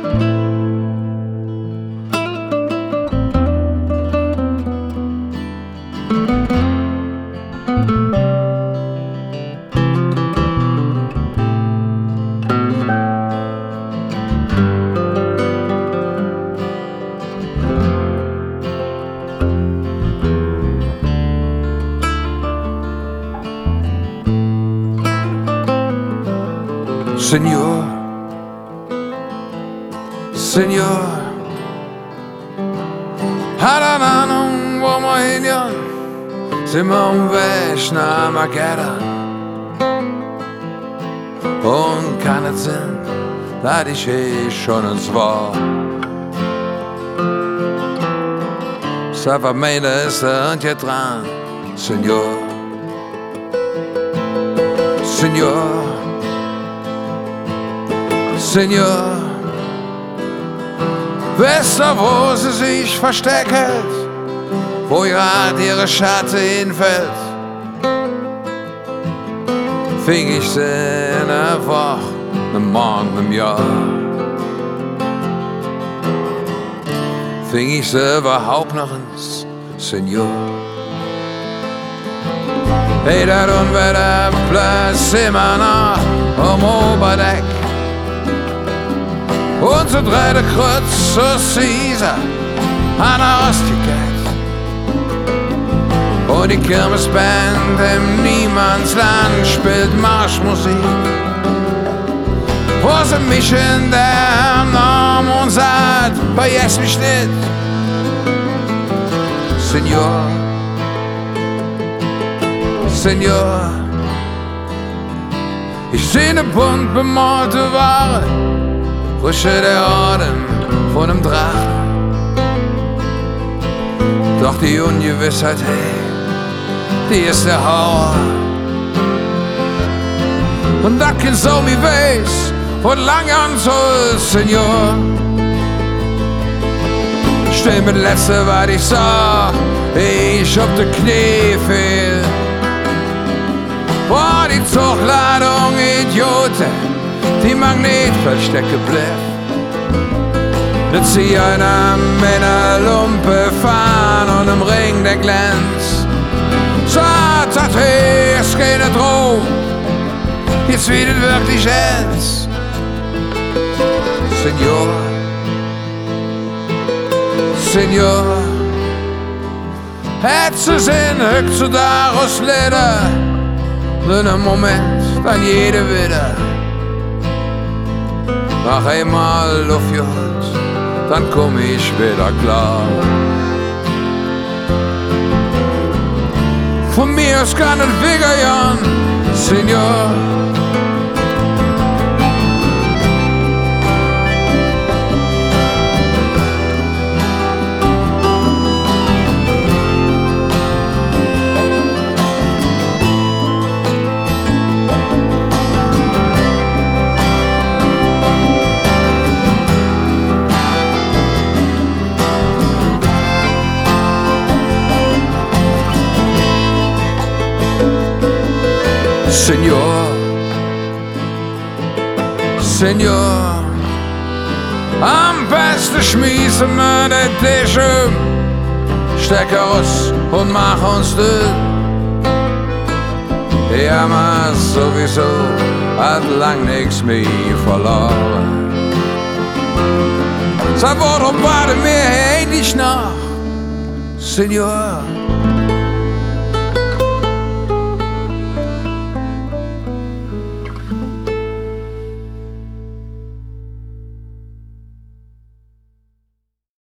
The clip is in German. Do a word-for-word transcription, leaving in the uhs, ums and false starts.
Senor, Senor, har du Ahnung, wo wir hingehen? Sind wir am Weg nach Armageddon? Und kann es sein, dass ich eh schon ins war? Sava meine ist und hier dran, Senor, Senor. Senor, wisst ihr, wo sie sich versteckt, wo gerade ihre Schatte hinfällt? Fing ich sie in der Woche, im Morgen, im Jahr? Fing ich sie überhaupt noch ins Senor? Hey, das Unwetter bläst immer noch um Oberdeck. Unser dritte Kreuz zu Caesar an der Ostigkeit. Und die Kirmesband im Niemandsland spielt Marschmusik. Wo sie mich in der Arm und sagt, vergiss mich nicht, Senor, Senor. Ich seh ne bunt bemalte Ware, frische der Atem von einem Drachen. Doch die Ungewissheit, hey, die ist der Horror. Und das Kind so mi weiß, von lang an so, Senor. Steh mit Letzte, was ich sag, ich hab de Knie fehl. Boah, die Zugladung, Idioten, die Magnetverstecke bleibt. Da zieh einer mit einer Lumpe fahren und im Ring der glänzt. Sagt, sagt, hey, es geht nicht rum, jetzt wird es wirklich ernst. Senor, Senor, hätt sie Sinn, höchst du daraus Leder, in einem Moment, dann jede wieder. Noch einmal Luftjolt, dann komm ich wieder klar. Von mir aus kann es wegern, Senor. Senor, Senor, am besten schmissen wir den Tisch um, steck aus und mach uns dünn. Die haben sowieso hat lang nix mehr verloren. Sag, warum warten wir endlich noch, Senor?